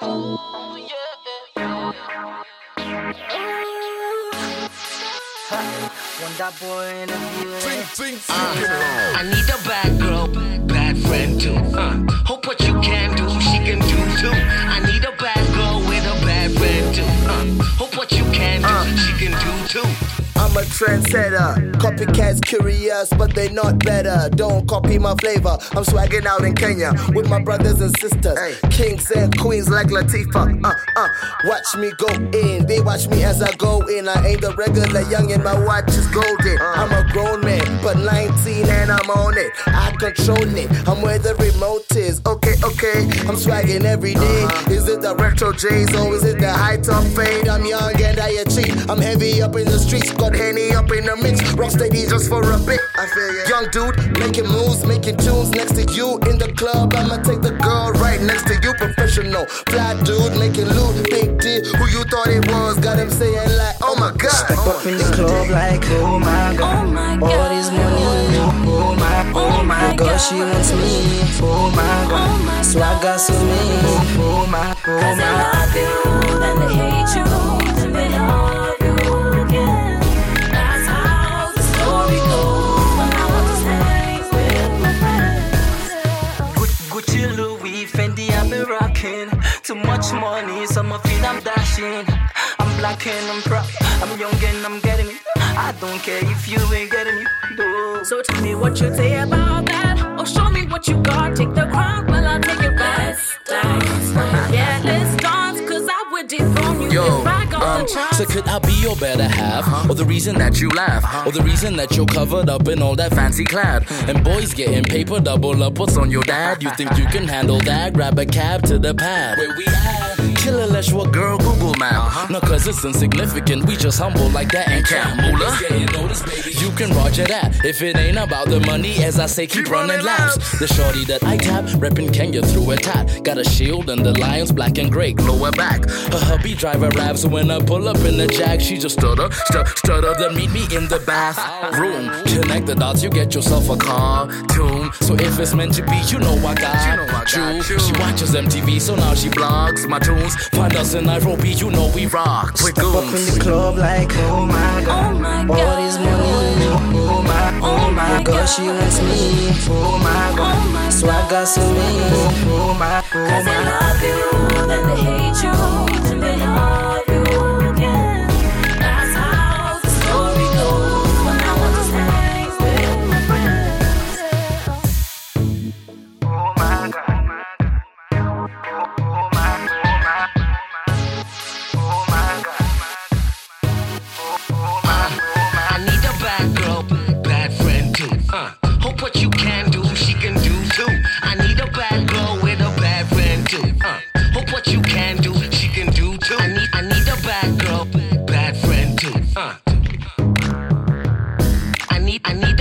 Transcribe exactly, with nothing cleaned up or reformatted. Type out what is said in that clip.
Ooh, yeah, yeah, yeah. Want that boy in the view. Uh, I need a bad girl, bad friend too. Uh, hope what you can do, she can do too. I need a bad girl with a bad friend too. Uh, hope what you can do, uh, she can do too. I'm a trendsetter. Copycats curious, but they not better. Don't copy my flavor. I'm swagging out in Kenya with my brothers and sisters. Hey. Kings and queens like Latifah. Uh, uh. Watch me go in. They watch me as I go in. I ain't the regular youngin', my watch is golden. Uh. I'm a grown man, but nineteen and I'm on it. I control it. I'm where the remote is. Okay, okay. I'm swagging every day. Uh-huh. Is it the retro J's or is it the high top fade? I'm young and I cheat. I'm heavy up in the streets. Got Henny up in the mix, rock steady just for a bit. I feel ya. Young dude, making moves, making tunes next to you in the club. I'ma take the girl right next to you, professional. Fly dude, making loot, big deal. Who you thought it was? Got him saying like, oh my god. Step up in the club like, oh my god. Oh my god. All this money, oh my, oh my god. She wants me, oh my god. Swagger so me, oh my, oh my. Cause I love you, then they hate you, then they love you again. That's how the story goes when I want to hang with my friends. Gucci, Louis, Fendi, I've been rocking. Too much money, so I feel I'm dashing. I'm black and I'm proud, I'm young and I'm getting it. I don't care if you ain't getting it, though. So tell me what you say about that, or show me what you got. Take the crown, well I'll take it back. Yeah, let's dance, cause I would dethrone you Yo, if I got um, the chance. so could I be your better half? Uh-huh. Or the reason that you laugh? Uh-huh. Or the reason that you're covered up in all that fancy clad? Hmm. And boys getting paper, double up, what's on your dad? You think you can handle that? Grab a cab to the pad. Where we at? Killer Leshwa girl, Google map. Uh-huh. No, cause it's insignificant, we just humble like that and can't moolah. You can roger that. If it ain't about the money, as I say, keep, keep running, running laps. laps. The shorty that I tap, reppin' Kenya through a tat. Got a shield and the lions black and gray, lower back. Her hubby driver raps, so when I pull up in the jag, she just stutter, stu- stutter, then meet me in the bathroom. Connect the dots, you get yourself a cartoon. So if it's meant to be, you know I got you. Know I got you. She watches M T V, so now she blogs my tunes. Find us in Nairobi, you know we rock. Step up in the club like, oh my god. Oh my god. All this money, oh my, oh my god. She wants me, oh my god. Oh my Swagger so me, oh my, oh my. Cause they love you, then they hate you, then they love you again. That's how the story goes when I want to hang with my friends. Oh my god. What you can do, she can do too. I need a bad girl with a bad friend too. Uh, hope what you can do, she can do too. I need, I need a bad girl, bad friend too. Uh, I need, I need.